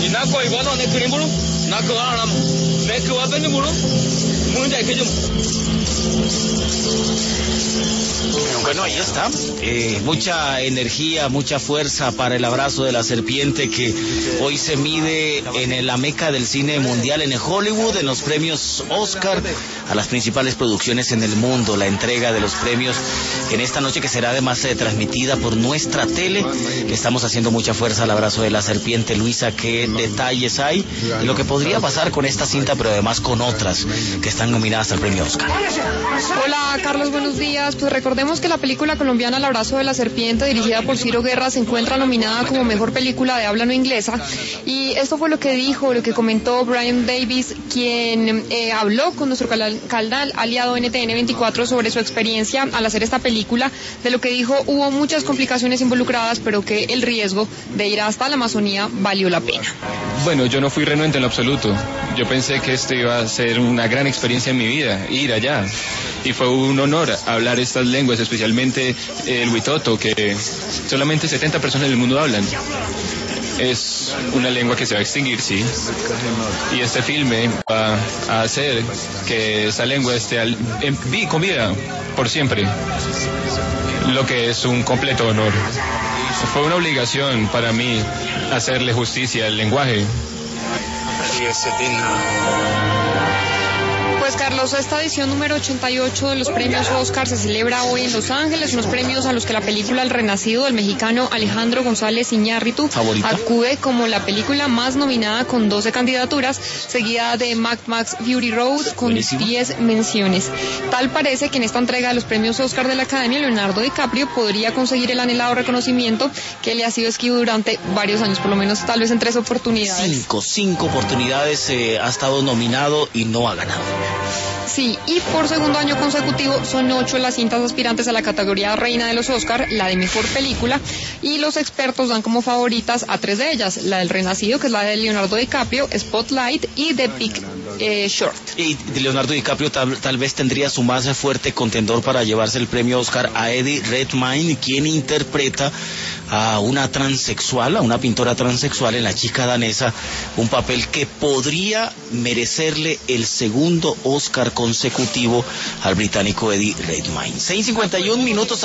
Bueno, ahí está. Mucha energía, mucha fuerza para el abrazo de la serpiente que hoy se mide en la meca del cine mundial, en Hollywood, en los premios Oscar, a las principales producciones en el mundo, la entrega de los premios en esta noche que será además transmitida por nuestra tele. Le estamos haciendo mucha fuerza al abrazo de la serpiente. Luisa, ¿qué detalles hay de lo que podría pasar con esta cinta, pero además con otras que están nominadas al premio Oscar? Hola Carlos, buenos días. Pues recordemos que la película colombiana El abrazo de la serpiente, dirigida por Ciro Guerra, se encuentra nominada como mejor película de habla no inglesa, y esto fue lo que comentó Brian Davis, quien habló con nuestro canal aliado NTN 24 sobre su experiencia al hacer esta película. De lo que dijo, hubo muchas complicaciones involucradas, pero que el riesgo de ir hasta la Amazonía valió la pena. Bueno, yo no fui renuente en lo absoluto. Yo pensé que esto iba a ser una gran experiencia en mi vida, ir allá. Y fue un honor hablar estas lenguas, especialmente el huitoto, que solamente 70 personas del mundo hablan. Es una lengua que se va a extinguir, sí. Y este filme va a hacer que esa lengua esté con vida por siempre, lo que es un completo honor. Fue una obligación para mí hacerle justicia al lenguaje. Pues Carlos, esta edición número 88 de los premios Oscar se celebra hoy en Los Ángeles, unos premios a los que la película El Renacido del mexicano Alejandro González Iñárritu acude como la película más nominada con 12 candidaturas, seguida de Mad Max Fury Road con 10 menciones. Tal parece que en esta entrega de los premios Oscar de la Academia, Leonardo DiCaprio podría conseguir el anhelado reconocimiento que le ha sido esquivo durante varios años, por lo menos tal vez en 3 oportunidades. Cinco oportunidades ha estado nominado y no ha ganado. Sí, y por segundo año consecutivo son 8 las cintas aspirantes a la categoría reina de los Oscar, la de mejor película, y los expertos dan como favoritas a 3 de ellas: la del Renacido, que es la de Leonardo DiCaprio, Spotlight y The Big Short. Y Leonardo DiCaprio tal vez tendría su más fuerte contendor para llevarse el premio Oscar a Eddie Redmayne, quien interpreta a una transexual, a una pintora transexual en La chica danesa, un papel que podría merecerle el segundo Oscar consecutivo al británico Eddie Redmayne. 6:51 minutos.